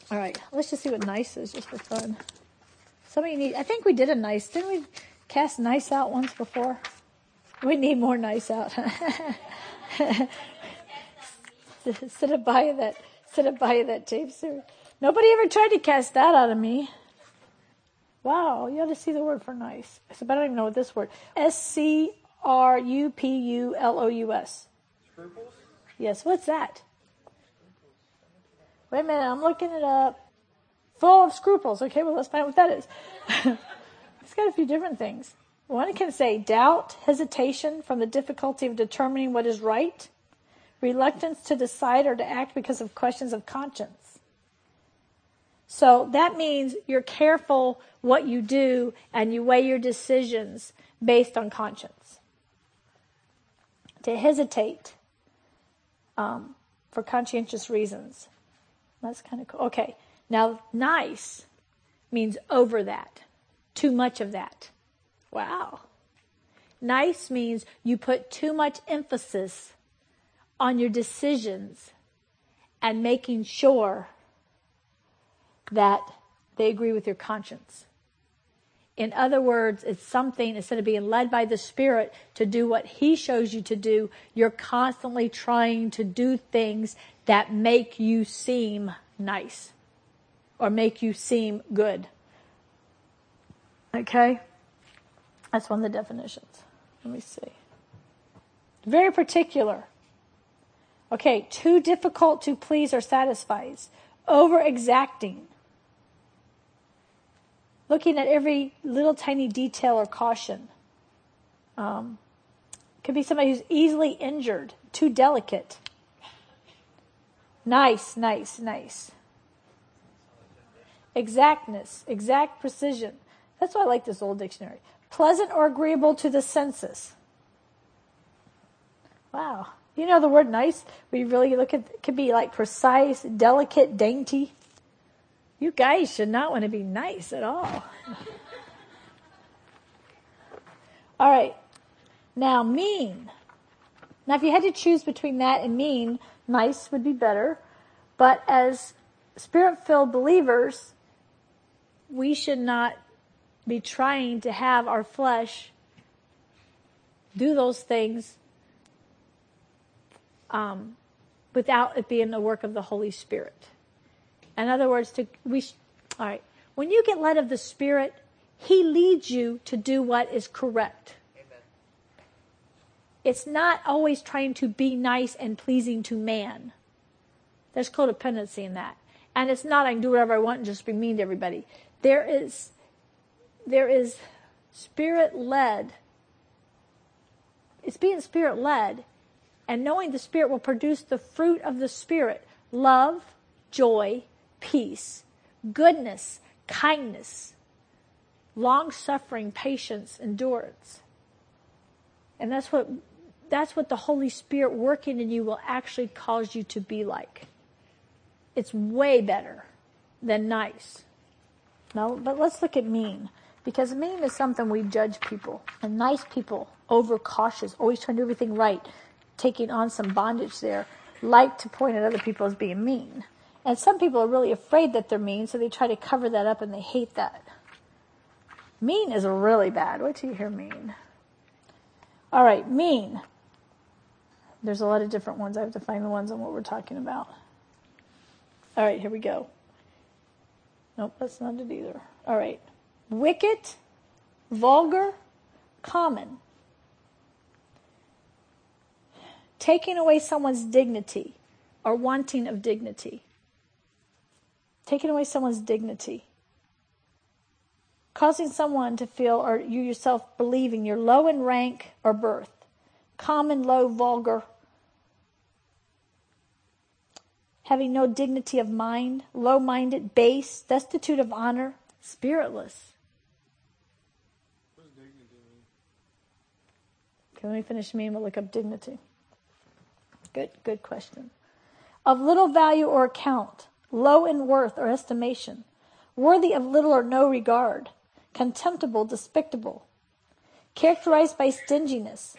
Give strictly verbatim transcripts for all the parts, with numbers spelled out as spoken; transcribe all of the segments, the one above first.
All right, let's just see what nice is, just for fun. Somebody need. I think we did a nice. Didn't we cast nice out once before? We need more nice out. Sit up by that. Sit up by that tape, sir. Nobody ever tried to cast that out of me. Wow, you ought to see the word for nice. I said, but I don't even know what this word. S C R U P U L O U S. Scruples? Yes, what's that? Wait a minute, I'm looking it up. Full of scruples. Okay, well, let's find out what that is. It's got a few different things. One can say doubt, hesitation from the difficulty of determining what is right, reluctance to decide or to act because of questions of conscience. So that means you're careful what you do and you weigh your decisions based on conscience. To hesitate um, for conscientious reasons. That's kind of cool. Okay. Now, nice means over that. Too much of that. Wow. Nice means you put too much emphasis on your decisions and making sure that they agree with your conscience. In other words, it's something, instead of being led by the Spirit to do what He shows you to do, you're constantly trying to do things that make you seem nice or make you seem good. Okay? That's one of the definitions. Let me see. Very particular. Okay, too difficult to please or satisfy. Over exacting. Looking at every little tiny detail or caution. Um, could be somebody who's easily injured, too delicate. Nice, nice, nice. Exactness, exact precision. That's why I like this old dictionary. Pleasant or agreeable to the senses. Wow. You know the word nice? We really look at, it could be like precise, delicate, dainty. You guys should not want to be nice at all. All right. Now, mean. Now, if you had to choose between that and mean, nice would be better. But as Spirit-filled believers, we should not be trying to have our flesh do those things um, without it being the work of the Holy Spirit. In other words, to we. Sh- all right. When you get led of the Spirit, He leads you to do what is correct. Amen. It's not always trying to be nice and pleasing to man. There's codependency in that. And it's not I can do whatever I want and just be mean to everybody. There is, there is Spirit-led. It's being Spirit-led. And knowing the Spirit will produce the fruit of the Spirit. Love, joy, peace, goodness, kindness, long-suffering, patience, endurance. And that's what that's what the Holy Spirit working in you will actually cause you to be like. It's way better than nice. No, but let's look at mean. Because mean is something we judge people. And nice people, over-cautious, always trying to do everything right, taking on some bondage there, like to point at other people as being mean. And some people are really afraid that they're mean, so they try to cover that up and they hate that. Mean is really bad. Wait till you hear mean. All right, mean. There's a lot of different ones. I have to find the ones on what we're talking about. All right, here we go. Nope, that's not it either. All right. Wicked, vulgar, common. Taking away someone's dignity or wanting of dignity. Taking away someone's dignity. Causing someone to feel, or you yourself believing, you're low in rank or birth. Common, low, vulgar. Having no dignity of mind. Low-minded, base, destitute of honor. Spiritless. What does dignity mean? Okay, let me finish mean. We'll look up dignity. Good, good question. Of little value or account. Low in worth or estimation. Worthy of little or no regard. Contemptible, despicable. Characterized by stinginess.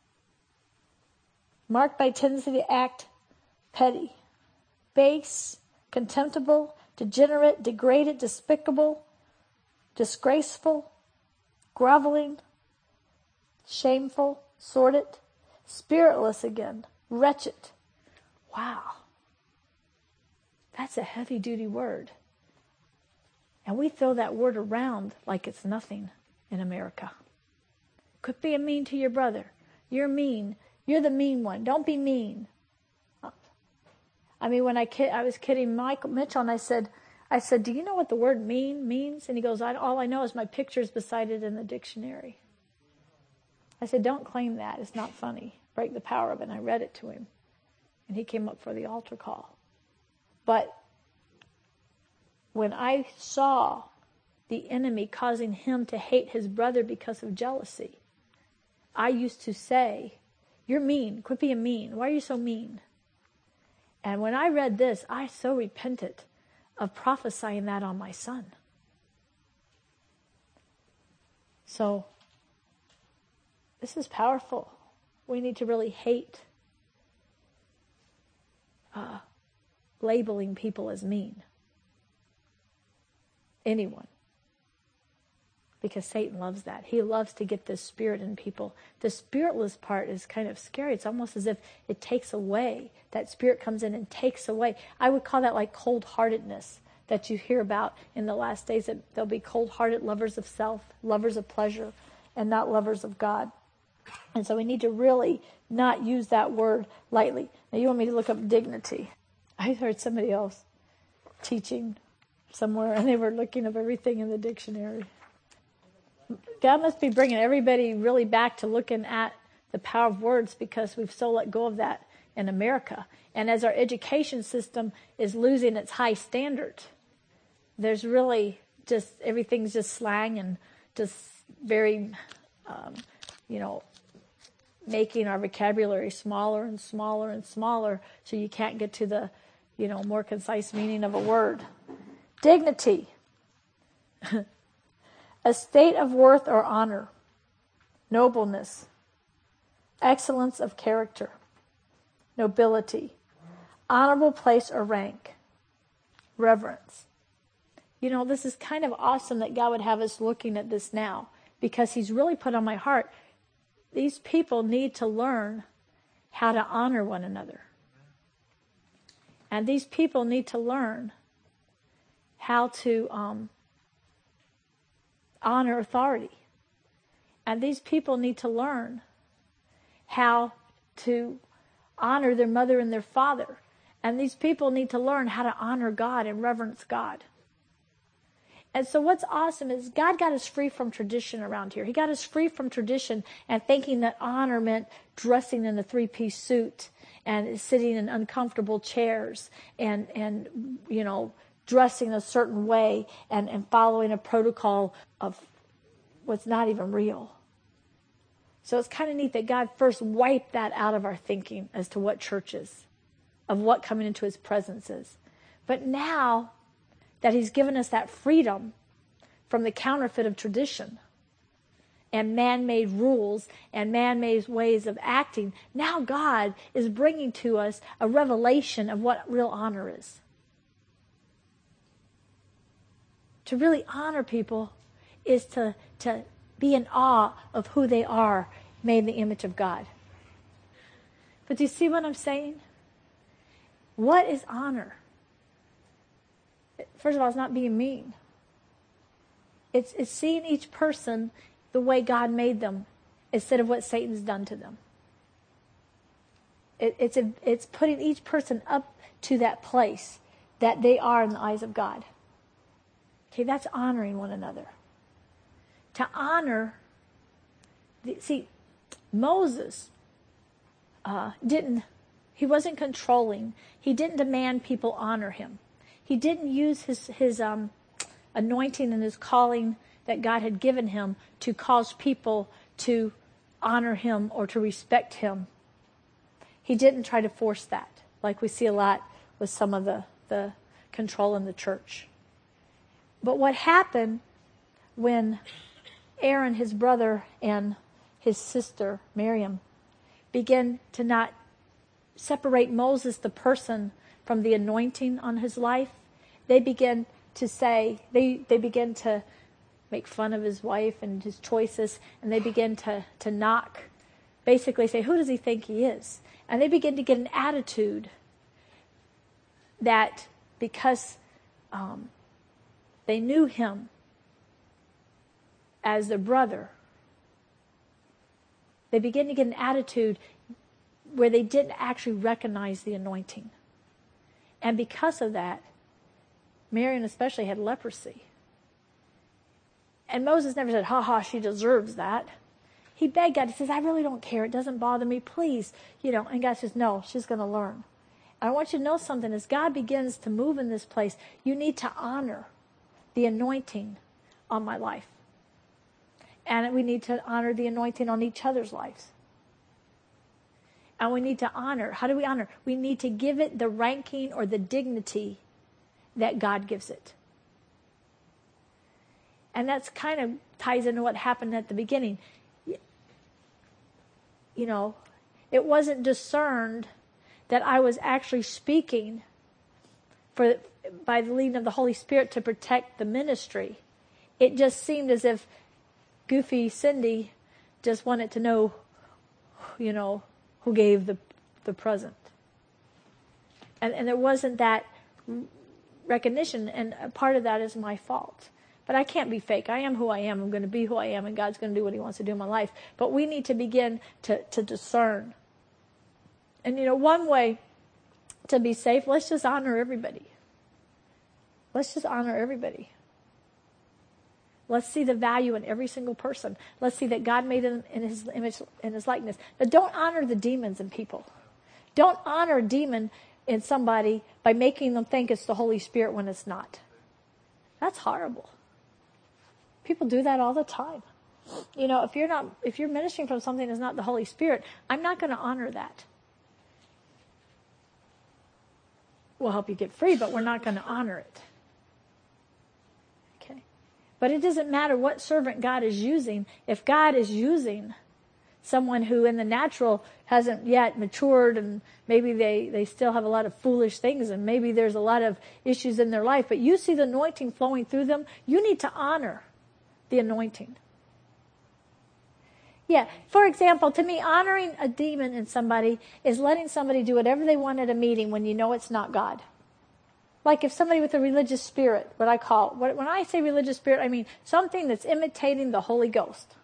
Marked by tendency to act petty. Base, contemptible, degenerate, degraded, despicable, disgraceful, groveling, shameful, sordid, spiritless again, wretched. Wow. That's a heavy-duty word. And we throw that word around like it's nothing in America. Quit being mean to your brother. You're mean. You're the mean one. Don't be mean. I mean, when I kid, I was kidding Michael Mitchell, and I said, I said, do you know what the word mean means? And he goes, I, all I know is my picture's beside it in the dictionary. I said, don't claim that. It's not funny. Break the power of it. And I read it to him. And he came up for the altar call. But when I saw the enemy causing him to hate his brother because of jealousy, I used to say, you're mean. Quit being mean. Why are you so mean? And when I read this, I so repented of prophesying that on my son. So, this is powerful. We need to really hate uh, labeling people as mean. Anyone. Because Satan loves that. He loves to get this spirit in people. The spiritless part is kind of scary. It's almost as if it takes away. That spirit comes in and takes away. I would call that like cold-heartedness that you hear about in the last days. That there'll be cold-hearted lovers of self, lovers of pleasure, and not lovers of God. And so we need to really not use that word lightly. Now you want me to look up dignity. I heard somebody else teaching somewhere, and they were looking up everything in the dictionary. God must be bringing everybody really back to looking at the power of words, because we've so let go of that in America. And as our education system is losing its high standard, there's really just, everything's just slang and just very, um, you know, making our vocabulary smaller and smaller and smaller, so you can't get to the, you know, more concise meaning of a word. Dignity. A state of worth or honor, nobleness, excellence of character, nobility, honorable place or rank, reverence. You know, this is kind of awesome that God would have us looking at this now, because he's really put on my heart, these people need to learn how to honor one another. And these people need to learn how to um, honor authority. And these people need to learn how to honor their mother and their father. And these people need to learn how to honor God and reverence God. And so what's awesome is God got us free from tradition around here. He got us free from tradition and thinking that honor meant dressing in a three-piece suit and sitting in uncomfortable chairs and, and you know, dressing a certain way and, and following a protocol of what's not even real. So it's kind of neat that God first wiped that out of our thinking as to what church is, of what coming into his presence is. But now that he's given us that freedom from the counterfeit of tradition and man-made rules and man-made ways of acting, now God is bringing to us a revelation of what real honor is. To really honor people is to, to be in awe of who they are, made in the image of God. But do you see what I'm saying? What is honor? First of all, it's not being mean. It's, it's seeing each person the way God made them instead of what Satan's done to them. It, it's, a, it's putting each person up to that place that they are in the eyes of God. Okay, that's honoring one another. To honor, the, see, Moses uh, didn't, he wasn't controlling. He didn't demand people honor him. He didn't use his, his um, anointing and his calling that God had given him to cause people to honor him or to respect him. He didn't try to force that, like we see a lot with some of the, the control in the church. But what happened when Aaron, his brother, and his sister, Miriam, began to not separate Moses, the person, from the anointing on his life, they begin to say, they, they begin to make fun of his wife and his choices, and they begin to, to knock, basically say, who does he think he is? And they begin to get an attitude that because um, they knew him as their brother, they begin to get an attitude where they didn't actually recognize the anointing. And because of that, Miriam especially had leprosy. And Moses never said, ha ha, she deserves that. He begged God. He says, I really don't care. It doesn't bother me. Please. You know, and God says, no, she's going to learn. And I want you to know something. As God begins to move in this place, you need to honor the anointing on my life. And we need to honor the anointing on each other's lives. And we need to honor. How do we honor? We need to give it the ranking or the dignity that God gives it. And that's kind of ties into what happened at the beginning. You know, it wasn't discerned that I was actually speaking for by the leading of the Holy Spirit to protect the ministry. It just seemed as if Goofy Cindy just wanted to know, you know, who gave the the present. And and there wasn't that recognition, and a part of that is my fault. But I can't be fake. I am who I am. I'm going to be who I am, and God's going to do what he wants to do in my life. But we need to begin to, to discern. And, you know, one way to be safe, let's just honor everybody. Let's just honor everybody. Let's see the value in every single person. Let's see that God made them in his image, in his likeness. But don't honor the demons in people. Don't honor a demon in somebody by making them think it's the Holy Spirit when it's not. That's horrible. People do that all the time. You know, if you're not, if you're ministering from something that's not the Holy Spirit, I'm not going to honor that. We'll help you get free, but we're not going to honor it. Okay. But it doesn't matter what servant God is using. If God is using someone who in the natural hasn't yet matured, and maybe they, they still have a lot of foolish things, and maybe there's a lot of issues in their life, but you see the anointing flowing through them, you need to honor the anointing. Yeah, for example, to me, honoring a demon in somebody is letting somebody do whatever they want at a meeting when you know it's not God. Like if somebody with a religious spirit, what I call, when I say religious spirit, I mean something that's imitating the Holy Ghost.